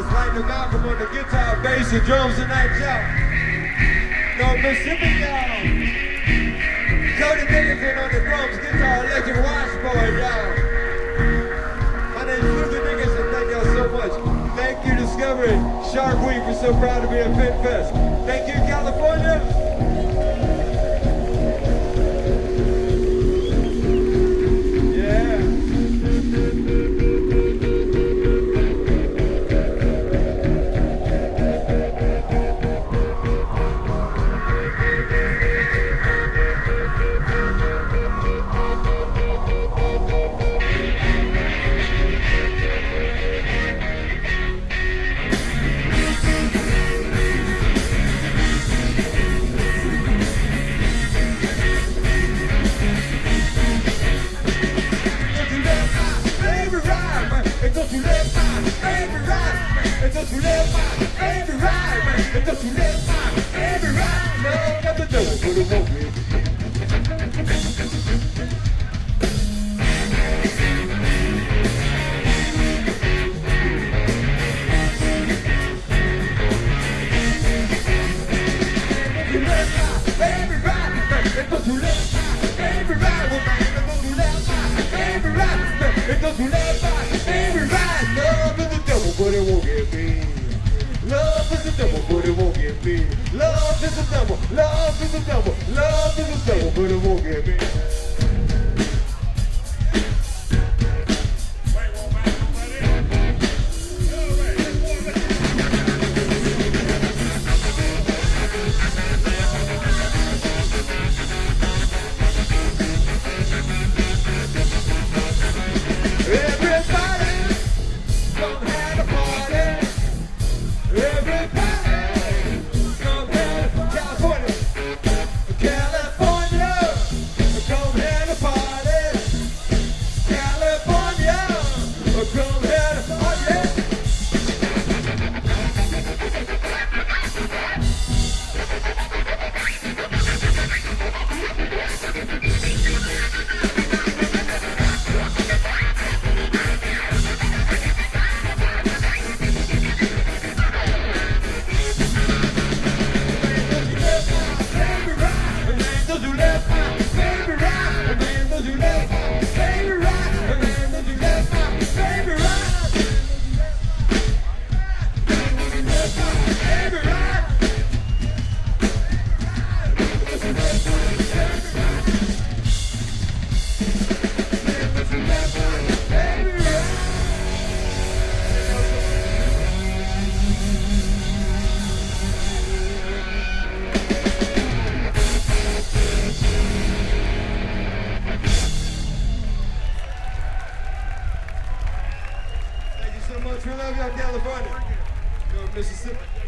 That's Lightning Malcolm on the guitar, bass, and drums tonight, y'all. No Mississippi, y'all. Cody Dickinson on the drums, guitar, electric washboard, y'all. My name is Luther Dickinson. Thank y'all so much. Thank you, Discovery. Shark Week. We're so proud to be at Pit Fest. Thank you, California. We love y'all, California. Mississippi.